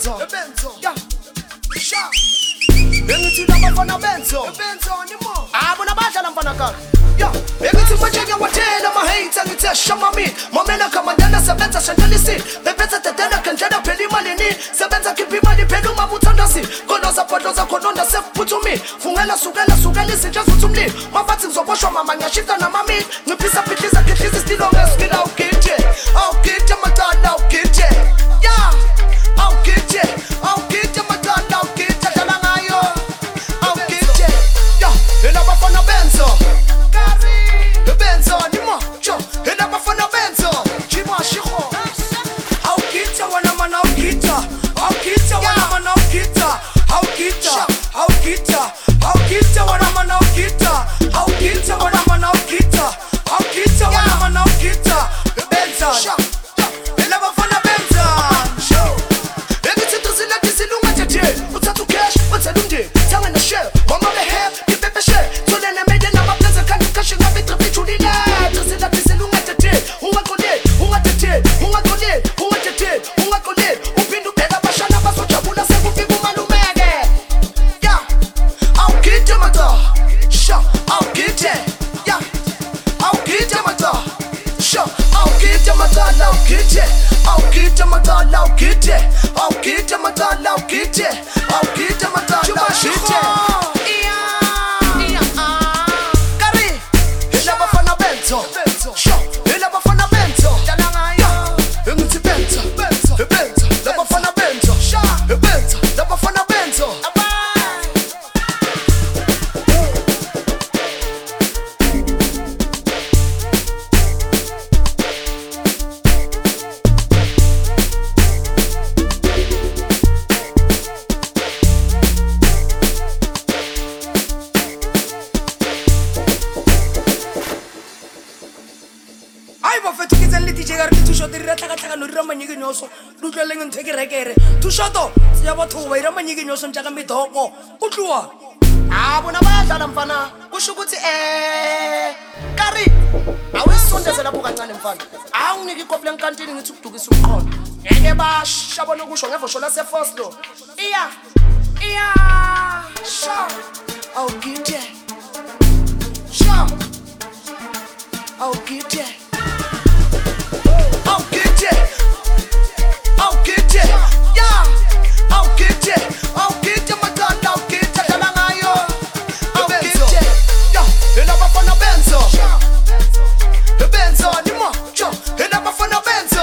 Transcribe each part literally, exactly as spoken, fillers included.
Benzo, Benzo, yeah, sha. Bengithi labafana Benzo, Benzo animo. Abona badlala mfana kaka. Yeah, bengithi manje ngiyawathela ama hate ngithe shama mina. Momena kamandana sebenza shandalisi. Bebetha tetena kanjena phela imali ni. Sebenza khipha imali phela uma uthandasi. Konoza podloza kononda sekuphuthumi. Fungela sukela sukela izinja zuthumli. Mabathi ngizoboshwa mama ngiyashifta namami. Ngiphisa phihliza khihliza stilo ngesikila ukithe. Awukithe matala ukithe. Yeah, awukithe. Awukithe matala ukithe dlala ngayo. Awukithe. Yeah, ela bafana Benzo. Kazi. Benzo nimo. Cho, ela bafana Benzo. Chima shiko. Awukithe wana mana awukithe. Awukithe wana mana awukithe. Awukithe. Awukithe. Awukithe wana mana awukithe. Awukithe wana mana awukithe. Awukithe wana mana awukithe. Benzo. Ela bafana Benzo. Bengithi tuzila disilunga tete. Uthatha cash, uthela umndeni. Thanga na share. Mama behe, ngibebe share. Thole nemede namaplaza kanti kashi ngabe tripitulile. Tuzila disilunga tete. Ungaqonde, ungatete, ungaqonde, ungatete, ungaqonde. Uphinda ubheka abashana bazojabula sekufika umalumeke. Yeah. Awukithe mata. Sha, awukithe. Yeah. Awukithe mata. Sha, awukithe mata la awukithe. Awukithe mata la awukithe. Awukithe mata la awukithe. Awukithe mata la awukithe. Yeah. Yeah. Kari. Ela bafana Benzo. Sha, ela bafana Benzo. Dlala ngayo. Bengithi Benzo. Benzo. Benzo. La bafana Benzo. Sha. Benzo. La bafana Benzo. Ai va fetto che zalli ti cegare tu shot di rata kata lo rama nyike nyoso lu tlele ngin theke rekere tu shoto ya batho ba irama nyike nyoso ntaka midoko utlwa ah bona bayadlala mfana kusho ukuthi eh Kari awesondezela buka kancane mfana awunike ikopi lenkantini ngithi ukudukisa umqondo ngeke basha bona kusho ngevosho lase first lo iya iya sha awugide sha awugide awugide awugide yeah awugide awugide matala awugide dlala ngayo awugide yeah ela bafana Benzo Benzo nimo cho ela bafana Benzo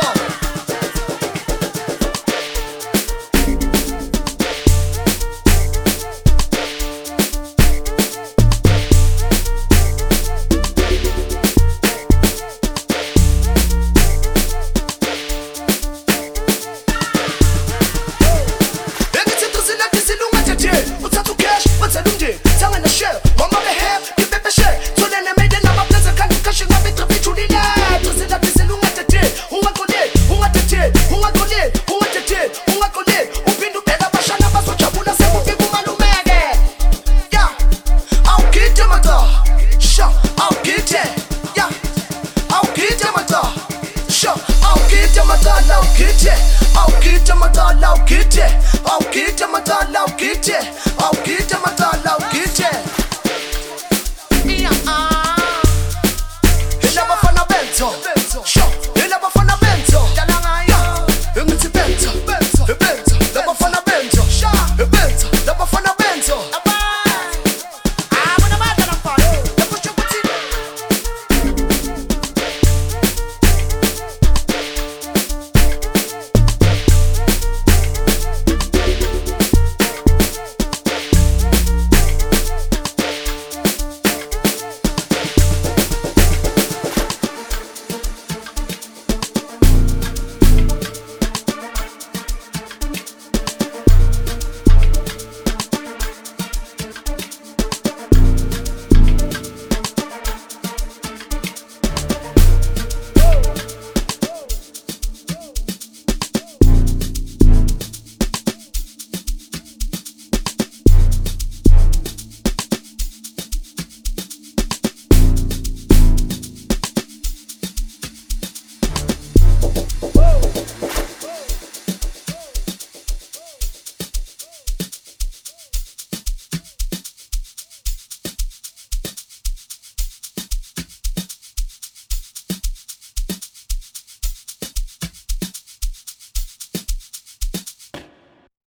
Awukithe matala awukithe awukithe matala awukithe awukithe matala awukithe